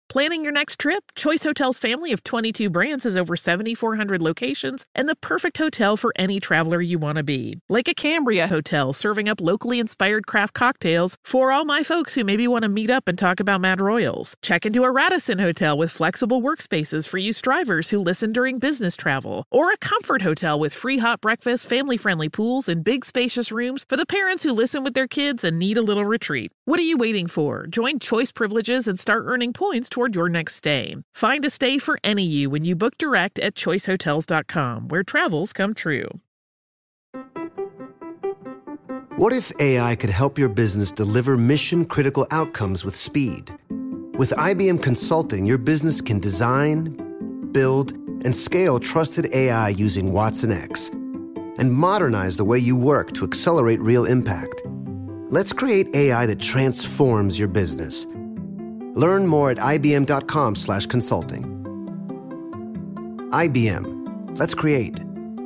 Planning your next trip? Choice Hotels' family of 22 brands has over 7,400 locations and the perfect hotel for any traveler you want to be. Like a Cambria Hotel, serving up locally inspired craft cocktails for all my folks who maybe want to meet up and talk about Mad Royals. Check into a Radisson Hotel with flexible workspaces for you strivers who listen during business travel. Or a Comfort Hotel with free hot breakfast, family-friendly pools, and big spacious rooms for the parents who listen with their kids and need a little retreat. What are you waiting for? Join Choice Privileges and start earning points toward your next stay. Find a stay for any you when you book direct at choicehotels.com, where travels come true. What if AI could help your business deliver mission-critical outcomes with speed? With IBM Consulting, your business can design, build, and scale trusted AI using Watson X, and modernize the way you work to accelerate real impact. Let's create AI that transforms your business. Learn more at ibm.com/consulting. IBM. Let's create.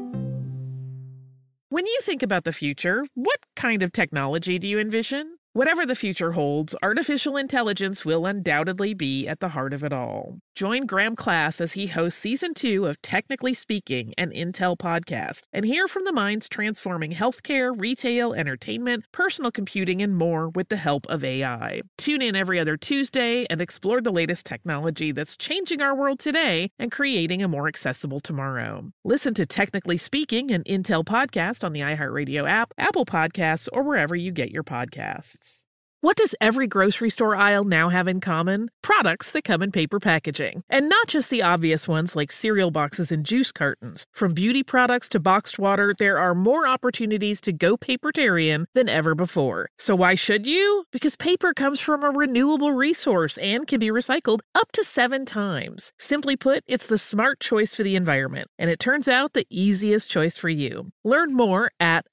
When you think about the future, what kind of technology do you envision? Whatever the future holds, artificial intelligence will undoubtedly be at the heart of it all. Join Graham Class as he hosts Season 2 of Technically Speaking, an Intel podcast, and hear from the minds transforming healthcare, retail, entertainment, personal computing, and more with the help of AI. Tune in every other Tuesday and explore the latest technology that's changing our world today and creating a more accessible tomorrow. Listen to Technically Speaking, an Intel podcast on the iHeartRadio app, Apple Podcasts, or wherever you get your podcasts. What does every grocery store aisle now have in common? Products that come in paper packaging. And not just the obvious ones like cereal boxes and juice cartons. From beauty products to boxed water, there are more opportunities to go papertarian than ever before. So why should you? Because paper comes from a renewable resource and can be recycled up to 7 times. Simply put, it's the smart choice for the environment. And it turns out the easiest choice for you. Learn more at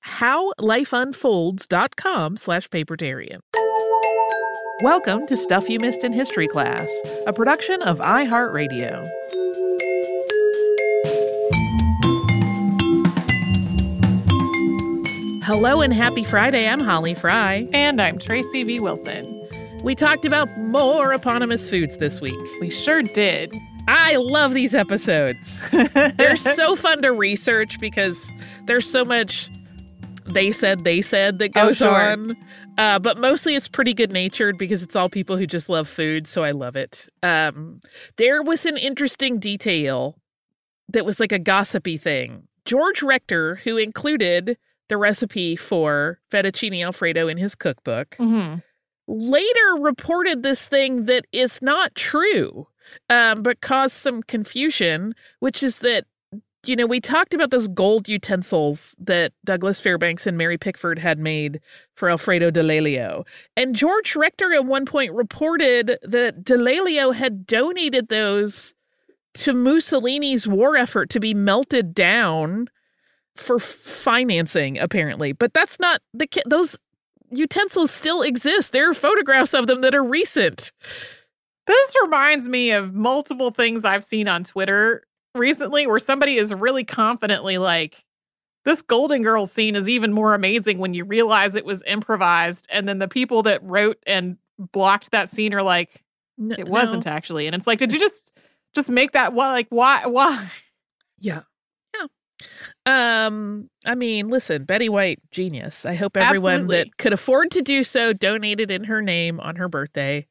howlifeunfolds.com/papertarian. Welcome to Stuff You Missed in History Class, a production of iHeartRadio. Hello and happy Friday. I'm Holly Fry. And I'm Tracy V. Wilson. We talked about more eponymous foods this week. We sure did. I love these episodes. They're so fun to research because there's so much they said that goes on. But mostly it's pretty good-natured because it's all people who just love food, so I love it. There was an interesting detail that was like a gossipy thing. George Rector, who included the recipe for fettuccine Alfredo in his cookbook, later reported this thing that is not true, but caused some confusion, which is that, you know, we talked about those gold utensils that Douglas Fairbanks and Mary Pickford had made for Alfredo de Lelio. And George Rector at one point reported that de Lelio had donated those to Mussolini's war effort to be melted down for financing, apparently. But that's not the case. Those utensils still exist. There are photographs of them that are recent. This reminds me of multiple things I've seen on Twitter recently where somebody is really confidently like, this Golden Girls scene is even more amazing when you realize it was improvised. And then the people that wrote and blocked that scene are like, it wasn't actually. And it's like, did you just make that? Why? Yeah. I mean, listen, Betty White, genius. I hope everyone that could afford to do so donated in her name on her birthday.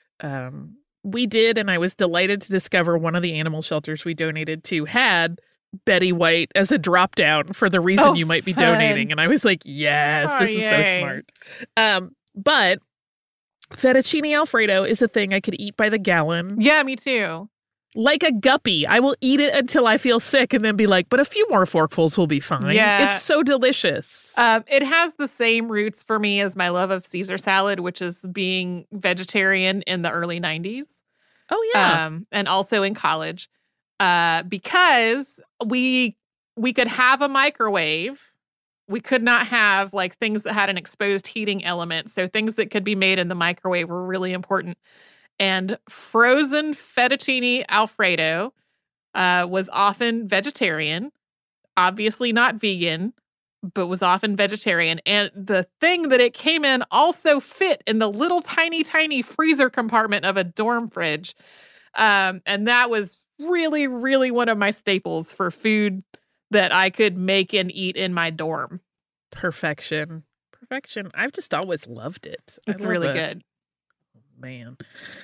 We did, and I was delighted to discover one of the animal shelters we donated to had Betty White as a drop down for the reason you might be donating. And I was like, yes, this is so smart. But fettuccine Alfredo is a thing I could eat by the gallon. Yeah, me too. Like a guppy. I will eat it until I feel sick and then be like, but a few more forkfuls will be fine. Yeah. It's so delicious. It has the same roots for me as my love of Caesar salad, which is being vegetarian in the early 90s. Oh, yeah. And also in college. Because we could have a microwave. We could not have like things that had an exposed heating element. So things that could be made in the microwave were really important. And frozen fettuccine Alfredo was often vegetarian, obviously not vegan, but was often vegetarian. And the thing that it came in also fit in the little tiny, tiny freezer compartment of a dorm fridge. And that was really, really one of my staples for food that I could make and eat in my dorm. Perfection. I've just always loved it. It's really good. Man.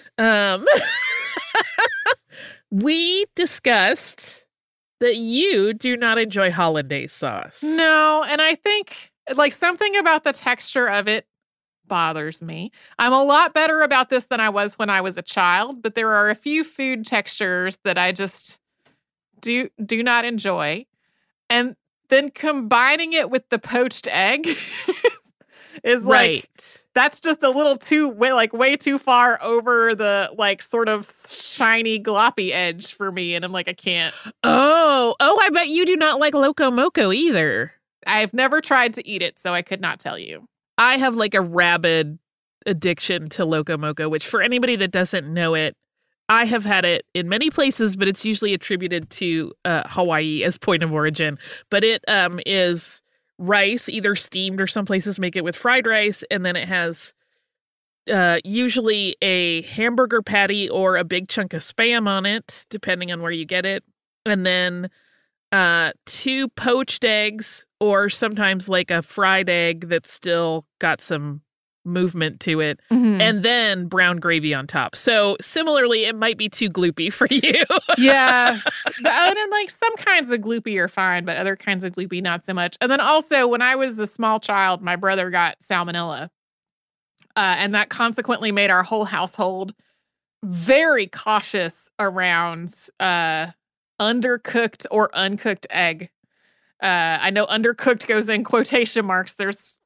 We discussed that you do not enjoy hollandaise sauce. No, and I think like something about the texture of it bothers me. I'm a lot better about this than I was when I was a child, but there are a few food textures that I just do not enjoy. And then combining it with the poached egg is like, that's just a little way too far over the like sort of shiny gloppy edge for me. And I'm like, I can't. Oh, I bet you do not like Loco Moco either. I've never tried to eat it, so I could not tell you. I have like a rabid addiction to Loco Moco, which for anybody that doesn't know it, I have had it in many places, but it's usually attributed to Hawaii as point of origin. But it is rice, either steamed or some places make it with fried rice. And then it has usually a hamburger patty or a big chunk of Spam on it, depending on where you get it. And then 2 poached eggs, or sometimes like a fried egg that's still got some movement to it, and then brown gravy on top. So similarly, it might be too gloopy for you. Yeah. And like some kinds of gloopy are fine, but other kinds of gloopy, not so much. And then also when I was a small child, my brother got salmonella. And that consequently made our whole household very cautious around undercooked or uncooked egg. I know undercooked goes in quotation marks. There's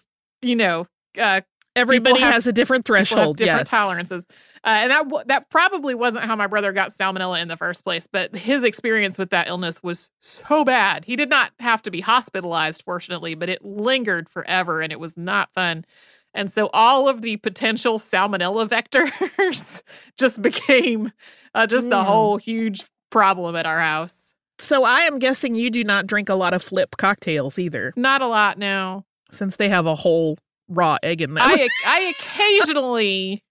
everybody has a different threshold, different tolerances. And that probably wasn't how my brother got salmonella in the first place, but his experience with that illness was so bad. He did not have to be hospitalized, fortunately, but it lingered forever and it was not fun. And so all of the potential salmonella vectors just became a whole huge problem at our house. So I am guessing you do not drink a lot of flip cocktails either. Not a lot, no. Since they have a whole raw egg in them. I occasionally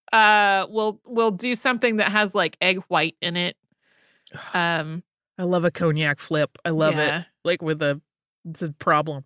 will do something that has like egg white in it. I love a cognac flip. I love it. Like it's a problem.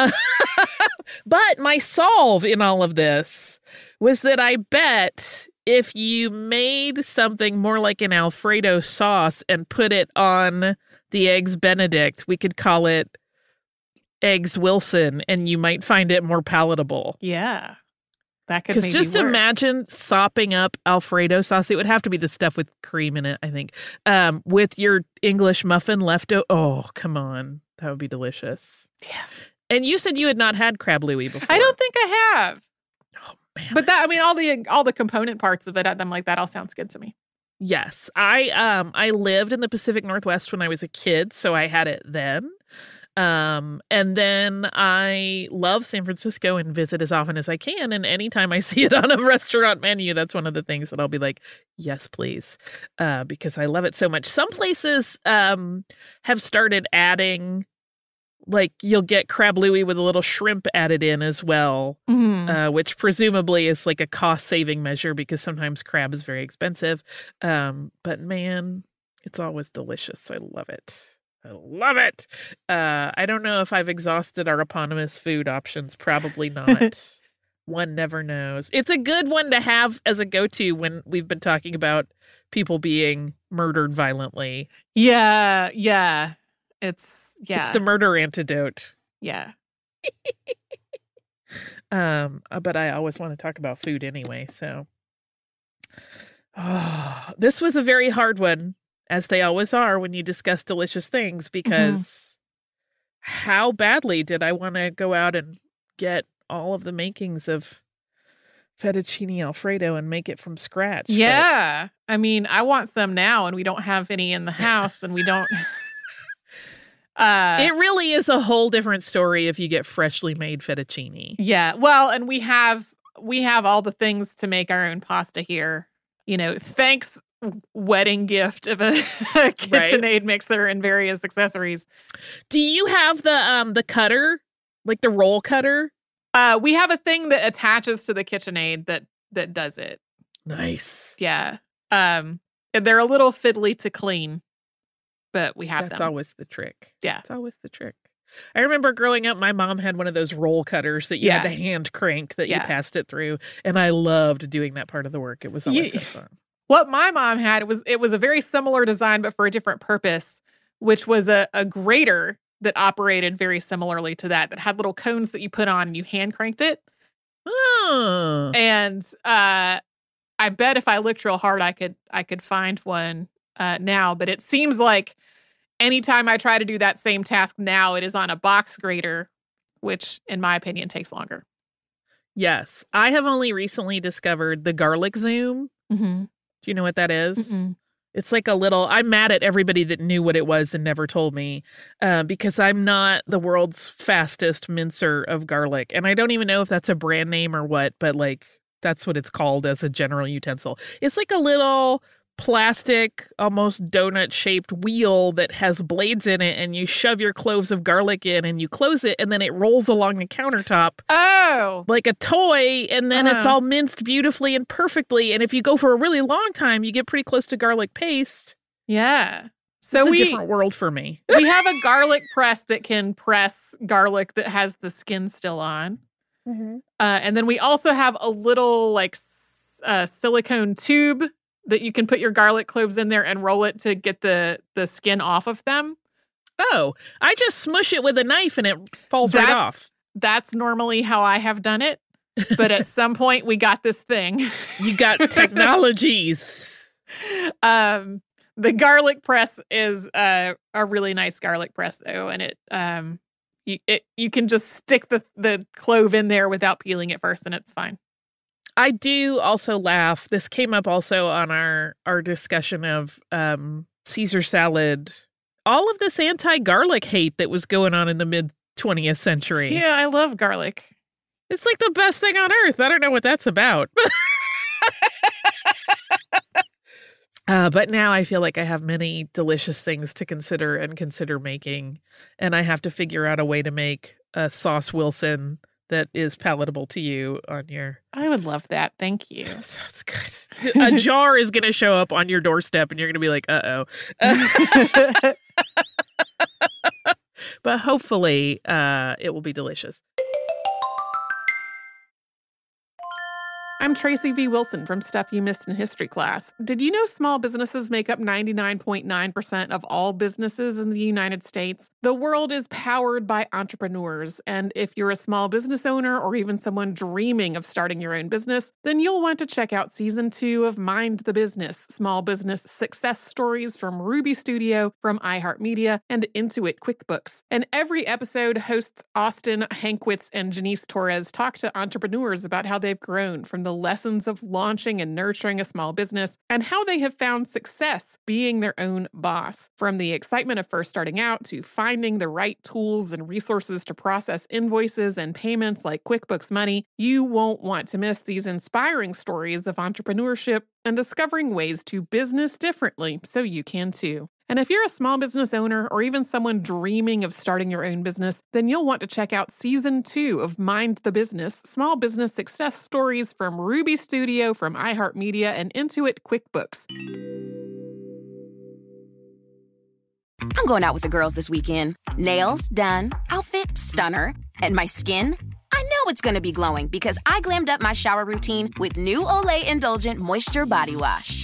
But my solve in all of this was that I bet if you made something more like an Alfredo sauce and put it on the Eggs Benedict, we could call it Eggs Wilson, and you might find it more palatable. Yeah. That could maybe work. Because just imagine sopping up Alfredo sauce. It would have to be the stuff with cream in it, I think. With your English muffin left over. Oh, come on. That would be delicious. Yeah. And you said you had not had crab louie before. I don't think I have. Oh, man. But all the component parts of it, I'm like, that all sounds good to me. Yes. I lived in the Pacific Northwest when I was a kid, so I had it then. And then I love San Francisco and visit as often as I can. And anytime I see it on a restaurant menu, that's one of the things that I'll be like, yes, please. Because I love it so much. Some places have started adding, like you'll get crab louie with a little shrimp added in as well, which presumably is like a cost saving measure because sometimes crab is very expensive. But man, it's always delicious. I love it. I love it. I don't know if I've exhausted our eponymous food options. Probably not. One never knows. It's a good one to have as a go-to when we've been talking about people being murdered violently. Yeah. It's the murder antidote. Yeah. But I always want to talk about food anyway, so. Oh, this was a very hard one, as they always are when you discuss delicious things, because how badly did I want to go out and get all of the makings of fettuccine Alfredo and make it from scratch? Yeah. I mean, I want some now, and we don't have any in the house, and we don't... It really is a whole different story if you get freshly made fettuccine. Yeah. Well, and we have all the things to make our own pasta here. You know, thanks wedding gift of a KitchenAid mixer and various accessories. Do you have the cutter, like the roll cutter? We have a thing that attaches to the KitchenAid that does it. Nice. Yeah. They're a little fiddly to clean, but we have them. That's always the trick. Yeah. It's always the trick. I remember growing up, my mom had one of those roll cutters that you had to hand crank that you passed it through. And I loved doing that part of the work. It was always so fun. What my mom had, it was a very similar design, but for a different purpose, which was a grater that operated very similarly to that had little cones that you put on and you hand cranked it. Oh. And I bet if I looked real hard, I could find one now. But it seems like anytime I try to do that same task now, it is on a box grater, which in my opinion takes longer. Yes. I have only recently discovered the garlic zoom. Mm-hmm. Do you know what that is? Mm-mm. It's like I'm mad at everybody that knew what it was and never told me because I'm not the world's fastest mincer of garlic. And I don't even know if that's a brand name or what, but like that's what it's called as a general utensil. It's like a little plastic, almost donut-shaped wheel that has blades in it, and you shove your cloves of garlic in and you close it, and then it rolls along the countertop. Oh! Like a toy, and then it's all minced beautifully and perfectly. And if you go for a really long time, you get pretty close to garlic paste. Yeah. So it's a different world for me. We have a garlic press that can press garlic that has the skin still on. Mm-hmm. And then we also have a little like silicone tube that you can put your garlic cloves in there and roll it to get the skin off of them. Oh, I just smush it with a knife and it falls right off. That's normally how I have done it. But at some point we got this thing. You got technologies. The garlic press is a really nice garlic press though. And you can just stick the clove in there without peeling it first and it's fine. I do also laugh. This came up also on our discussion of Caesar salad. All of this anti-garlic hate that was going on in the mid-20th century. Yeah, I love garlic. It's like the best thing on earth. I don't know what that's about. But now I feel like I have many delicious things to consider making. And I have to figure out a way to make a sauce Wilson that is palatable to you on your... I would love that. Thank you. Sounds good. A jar is going to show up on your doorstep and you're going to be like, uh-oh. But hopefully it will be delicious. I'm Tracy V. Wilson from Stuff You Missed in History Class. Did you know small businesses make up 99.9% of all businesses in the United States? The world is powered by entrepreneurs, and if you're a small business owner or even someone dreaming of starting your own business, then you'll want to check out Season 2 of Mind the Business, Small Business Success Stories from Ruby Studio, from iHeartMedia, and Intuit QuickBooks. And every episode, hosts Austin Hankwitz and Janice Torres talk to entrepreneurs about how they've grown from the lessons of launching and nurturing a small business and how they have found success being their own boss. From the excitement of first starting out to finding the right tools and resources to process invoices and payments like QuickBooks Money, you won't want to miss these inspiring stories of entrepreneurship and discovering ways to business differently so you can too. And if you're a small business owner or even someone dreaming of starting your own business, then you'll want to check out Season 2 of Mind the Business, Small Business Success Stories from Ruby Studio, from iHeartMedia, and Intuit QuickBooks. I'm going out with the girls this weekend. Nails done, outfit stunner, and my skin? I know it's going to be glowing because I glammed up my shower routine with new Olay Indulgent Moisture Body Wash.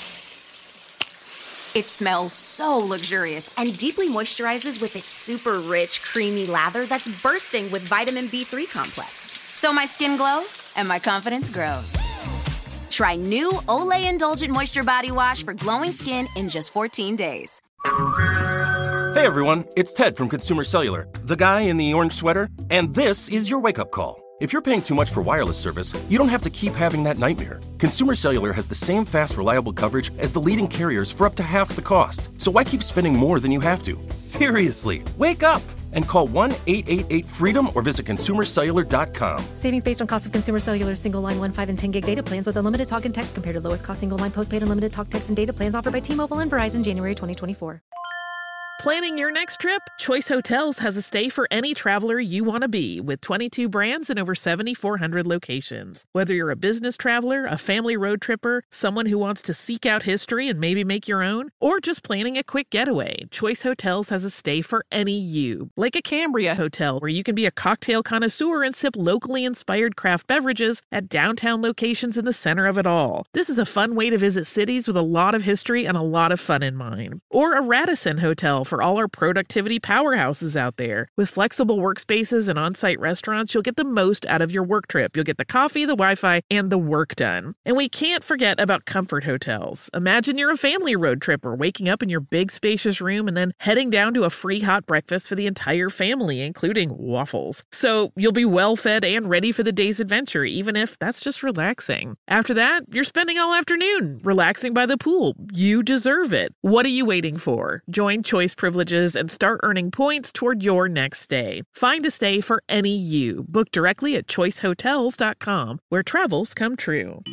It smells so luxurious and deeply moisturizes with its super rich, creamy lather that's bursting with vitamin B3 complex. So my skin glows and my confidence grows. Try new Olay Indulgent Moisture Body Wash for glowing skin in just 14 days. Hey everyone, it's Ted from Consumer Cellular, the guy in the orange sweater, and this is your wake-up call. If you're paying too much for wireless service, you don't have to keep having that nightmare. Consumer Cellular has the same fast, reliable coverage as the leading carriers for up to half the cost. So why keep spending more than you have to? Seriously, wake up and call 1-888-FREEDOM or visit consumercellular.com. Savings based on cost of Consumer Cellular single line 1, 5, and 10 gig data plans with unlimited talk and text compared to lowest cost single line postpaid unlimited talk, text, and data plans offered by T-Mobile and Verizon January 2024. Planning your next trip? Choice Hotels has a stay for any traveler you want to be, with 22 brands and over 7,400 locations. Whether you're a business traveler, a family road tripper, someone who wants to seek out history and maybe make your own, or just planning a quick getaway, Choice Hotels has a stay for any you. Like a Cambria Hotel, where you can be a cocktail connoisseur and sip locally inspired craft beverages at downtown locations in the center of it all. This is a fun way to visit cities with a lot of history and a lot of fun in mind. Or a Radisson Hotel for all our productivity powerhouses out there. With flexible workspaces and on-site restaurants, you'll get the most out of your work trip. You'll get the coffee, the Wi-Fi, and the work done. And we can't forget about Comfort Hotels. Imagine you're a family road tripper, waking up in your big spacious room and then heading down to a free hot breakfast for the entire family, including waffles. So you'll be well fed and ready for the day's adventure, even if that's just relaxing. After that, you're spending all afternoon relaxing by the pool. You deserve it. What are you waiting for? Join Choice Privileges and start earning points toward your next stay. Find a stay for any you. Book directly at choicehotels.com, where travels come true.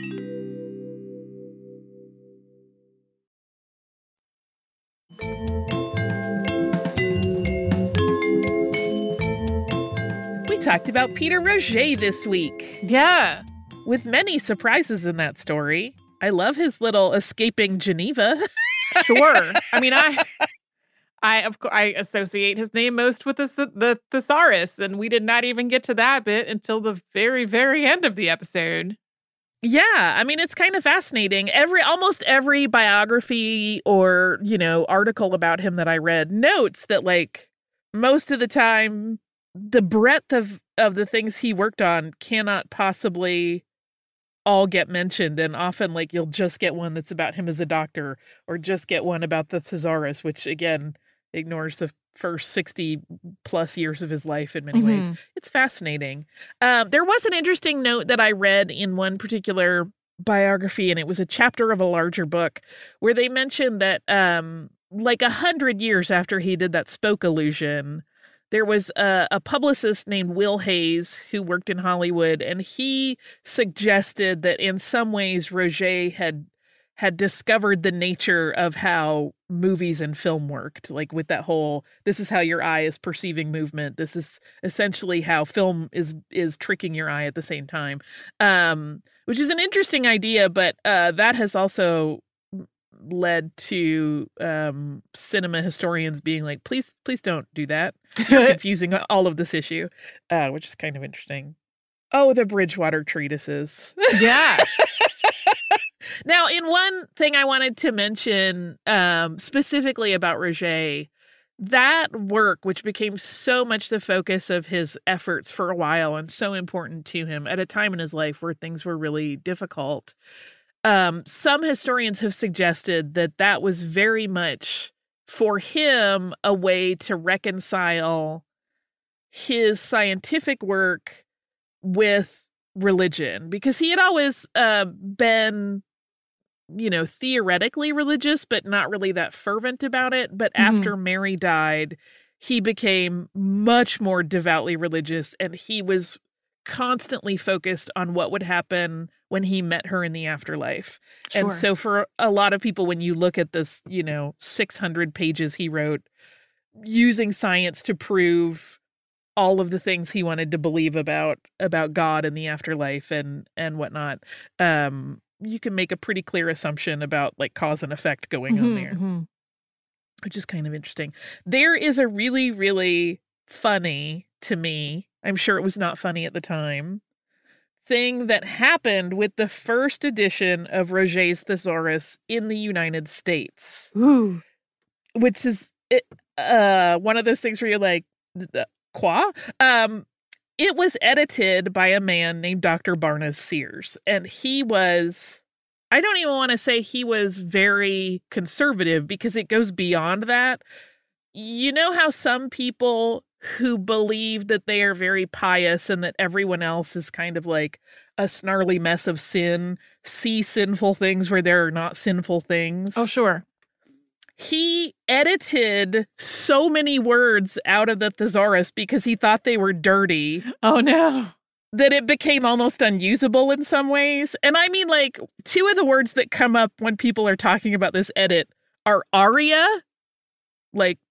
We talked about Peter Roget this week, Yeah. with many surprises in that story. I love his little escaping Geneva. Sure. I mean, I associate his name most with the thesaurus, and we did not even get to that bit until the very, very end of the episode. Yeah, I mean, it's kind of fascinating. Almost every biography or, article about him that I read notes that, like, most of the time, the breadth of the things he worked on cannot possibly all get mentioned. And often, like, you'll just get one that's about him as a doctor, or just get one about the thesaurus, which, again, ignores the first 60 plus years of his life in many ways. It's fascinating. There was an interesting note that I read in one particular biography, and it was a chapter of a larger book where they mentioned that like 100 years after he did that spoke illusion, there was a publicist named Will Hayes who worked in Hollywood, and he suggested that in some ways Roget had discovered the nature of how movies and film worked, like with that whole, this is how your eye is perceiving movement. This is essentially how film is tricking your eye at the same time, which is an interesting idea, but that has also led to cinema historians being like, please don't do that. You're confusing all of this issue, which is kind of interesting. Oh, the Bridgewater treatises. Yeah. Now, in one thing I wanted to mention specifically about Roget, that work, which became so much the focus of his efforts for a while and so important to him at a time in his life where things were really difficult, some historians have suggested that was very much for him a way to reconcile his scientific work with religion, because he had always been, theoretically religious, but not really that fervent about it. But after Mary died, he became much more devoutly religious, and he was constantly focused on what would happen when he met her in the afterlife. Sure. And so for a lot of people, when you look at this, 600 pages he wrote using science to prove all of the things he wanted to believe about God and the afterlife and whatnot, you can make a pretty clear assumption about like cause and effect going on there, which is kind of interesting. There is a really, really funny, to me, I'm sure it was not funny at the time, thing that happened with the first edition of Roget's Thesaurus in the United States. Ooh. Which is one of those things where you're like, quoi? It was edited by a man named Dr. Barnes Sears, and he was, I don't even want to say he was very conservative, because it goes beyond that. You know how some people who believe that they are very pious and that everyone else is kind of like a snarly mess of sin, see sinful things where there are not sinful things? Oh, sure. He edited so many words out of the thesaurus because he thought they were dirty. Oh, no. That it became almost unusable in some ways. And I mean, like, two of the words that come up when people are talking about this edit are aria, like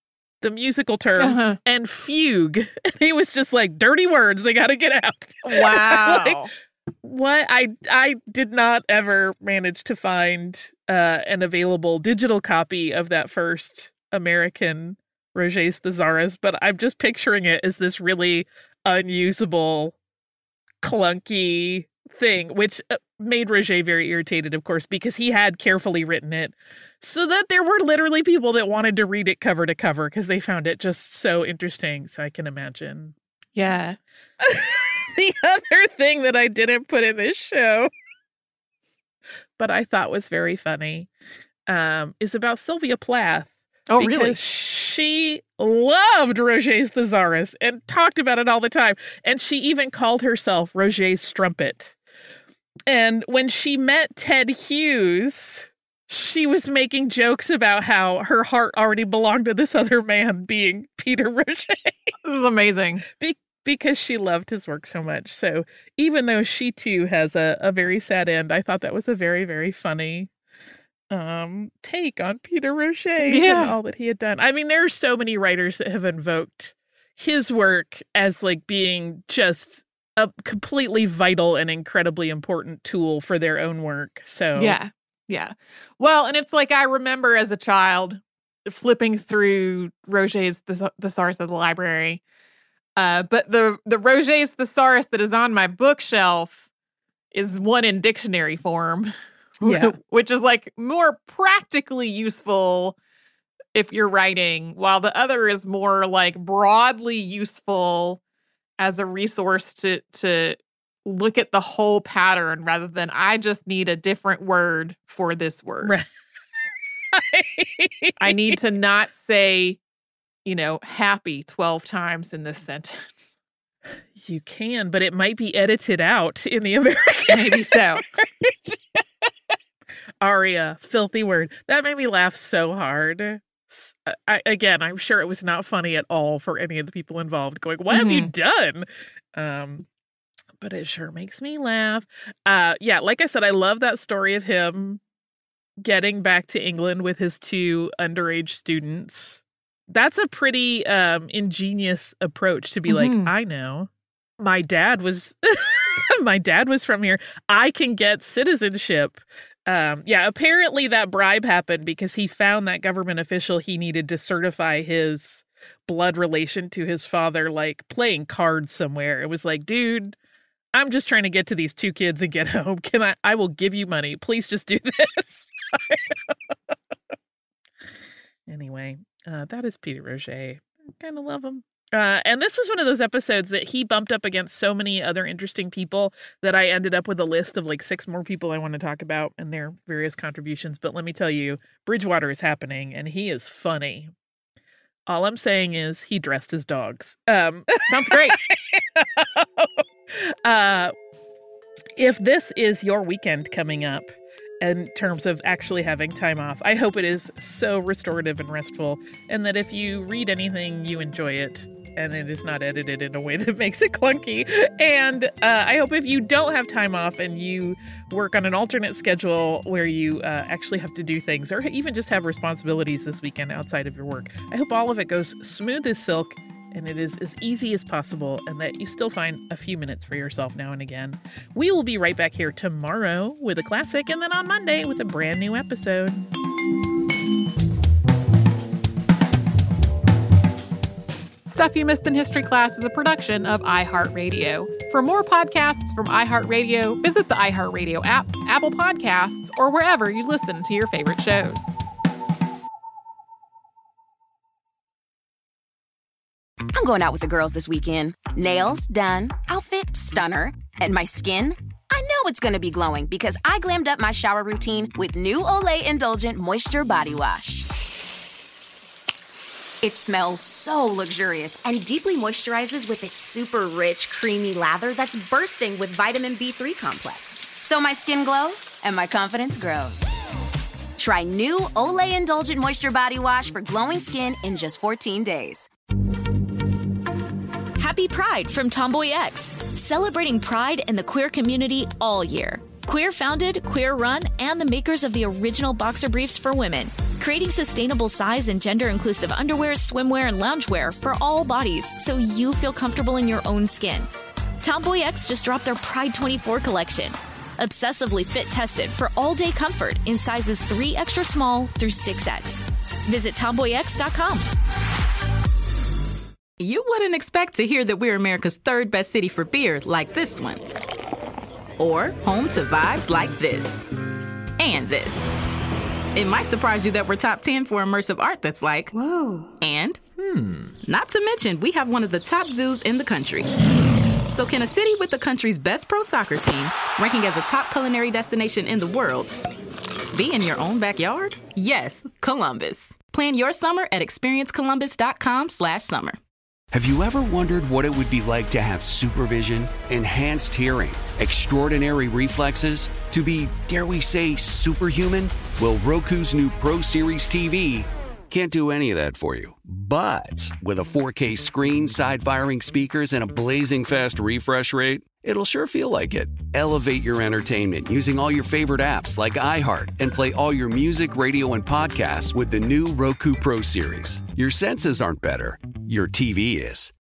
the musical term, and fugue. And he was just like, dirty words, they got to get out. Wow. Like, what? I did not ever manage to find an available digital copy of that first American Roget's Thesaurus, but I'm just picturing it as this really unusable, clunky thing, which made Roget very irritated, of course, because he had carefully written it so that there were literally people that wanted to read it cover to cover because they found it just so interesting. So I can imagine. Yeah. The other thing that I didn't put in this show, but I thought was very funny, is about Sylvia Plath. Oh, because really? She loved Roget's Thesaurus and talked about it all the time. And she even called herself Roget's Strumpet. And when she met Ted Hughes, she was making jokes about how her heart already belonged to this other man, being Peter Roget. This is amazing. Because she loved his work so much. So even though she too has a very sad end, I thought that was a very, very funny take on Peter Roget and all that he had done. I mean, there are so many writers that have invoked his work as like being just a completely vital and incredibly important tool for their own work. So yeah. Well, and it's like I remember as a child flipping through Roget's Thesaurus at the library. But the Roget's Thesaurus that is on my bookshelf is one in dictionary form, which is like more practically useful if you're writing, while the other is more like broadly useful as a resource to look at the whole pattern rather than I just need a different word for this word. Right. I need to not say, happy 12 times in this sentence. You can, but it might be edited out in the American. Maybe so. Aria, filthy word. That made me laugh so hard. I'm sure it was not funny at all for any of the people involved going, what have you done? But it sure makes me laugh. Like I said, I love that story of him getting back to England with his 2 underage students. That's a pretty ingenious approach to be like, I know. My dad was from here. I can get citizenship. Apparently that bribe happened because he found that government official he needed to certify his blood relation to his father, like playing cards somewhere. It was like, dude, I'm just trying to get to these 2 kids and get home. I will give you money. Please just do this. Anyway, that is Peter Roget. I kind of love him. And this was one of those episodes that he bumped up against so many other interesting people that I ended up with a list of like 6 more people I want to talk about and their various contributions. But let me tell you, Bridgewater is happening and he is funny. All I'm saying is he dressed his dogs. Sounds great. If this is your weekend coming up, in terms of actually having time off, I hope it is so restorative and restful, and that if you read anything, you enjoy it, and it is not edited in a way that makes it clunky. And I hope if you don't have time off and you work on an alternate schedule where you actually have to do things, or even just have responsibilities this weekend outside of your work, I hope all of it goes smooth as silk, and it is as easy as possible, and that you still find a few minutes for yourself now and again. We will be right back here tomorrow with a classic, and then on Monday with a brand new episode. Stuff You Missed in History Class is a production of iHeartRadio. For more podcasts from iHeartRadio, visit the iHeartRadio app, Apple Podcasts, or wherever you listen to your favorite shows. I'm going out with the girls this weekend. Nails done, outfit stunner, and my skin? I know it's going to be glowing because I glammed up my shower routine with new Olay Indulgent Moisture Body Wash. It smells so luxurious and deeply moisturizes with its super rich, creamy lather that's bursting with vitamin B3 complex. So my skin glows and my confidence grows. Try new Olay Indulgent Moisture Body Wash for glowing skin in just 14 days. Happy Pride from Tomboy X, celebrating pride in the queer community all year. Queer founded, queer run, and the makers of the original boxer briefs for women. creating sustainable size and gender-inclusive underwear, swimwear, and loungewear for all bodies so you feel comfortable in your own skin. Tomboy X just dropped their Pride 24 collection. Obsessively fit tested for all-day comfort in sizes 3 extra small through 6X. Visit tomboyx.com. You wouldn't expect to hear that we're America's 3rd best city for beer like this one. Or home to vibes like this. And this. It might surprise you that we're top 10 for immersive art that's like, whoa. And, not to mention, we have one of the top zoos in the country. So can a city with the country's best pro soccer team, ranking as a top culinary destination in the world, be in your own backyard? Yes, Columbus. Plan your summer at experiencecolumbus.com/summer. Have you ever wondered what it would be like to have supervision, enhanced hearing, extraordinary reflexes, to be, dare we say, superhuman? Well, Roku's new Pro Series TV can't do any of that for you. But with a 4K screen, side-firing speakers, and a blazing fast refresh rate, it'll sure feel like it. Elevate your entertainment using all your favorite apps like iHeart and play all your music, radio, and podcasts with the new Roku Pro Series. Your senses aren't better. Your TV is.